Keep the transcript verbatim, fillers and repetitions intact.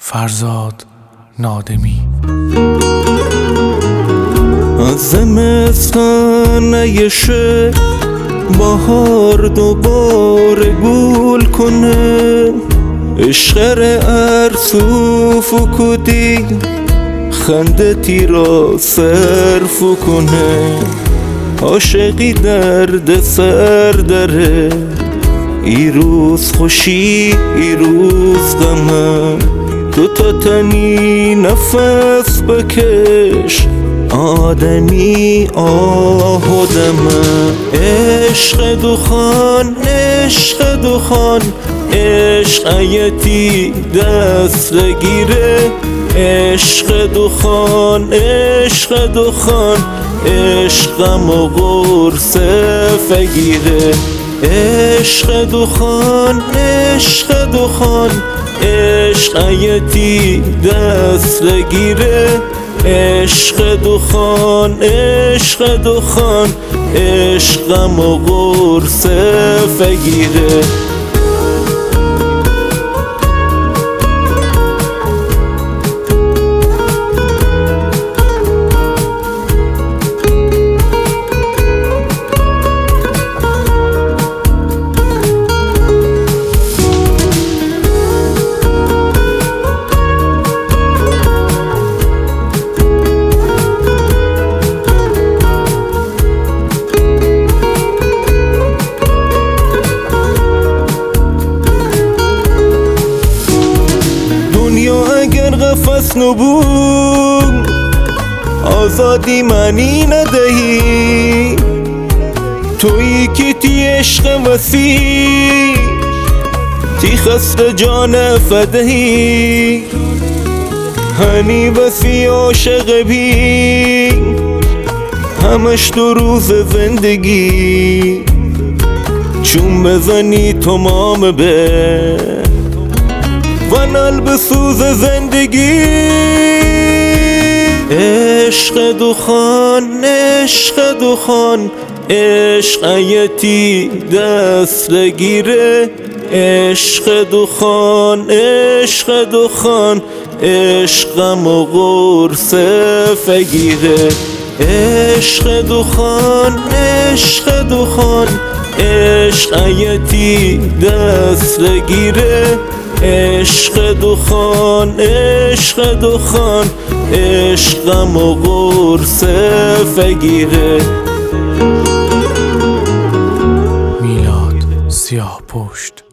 فرزاد نادمی. از زمستانه شعر بهار دوباره گل کنه، عشق ارسو فکودی خنده تی را صرف کنه، عاشقی درد سر داره، ای روز خوشی ای روز غمه، دو تا تنی نفس بکش آدمی آهدمه. عشق دخان عشق دخان عشق ایتی دست بگیره، عشق دخان عشق دخان عشقم و قرصه فگیره، عشق دخان عشق دخان عشق ایتی دست بگیره، عشق دخان عشق دخان عشقم و قرصه فگیره. اگر قفس نبود آزادی منی ندهی، تویی که تی عشق وسیع تی خسته جان فدهی، هنی وسیع عاشق بی همش دو روز زندگی، چون بزنی تمام به ونال به سوز زندگی. عشق دخان عشق دخان عشق ایتی دست بگیره، عشق دخان عشق دخان عشقم و قرصه فگیره، عشق دخان عشق دخان عشق ایتی دست بگیره، عشق دخان عشق دخان عشقم و قرصه فگیره. میلاد سیاه پشت.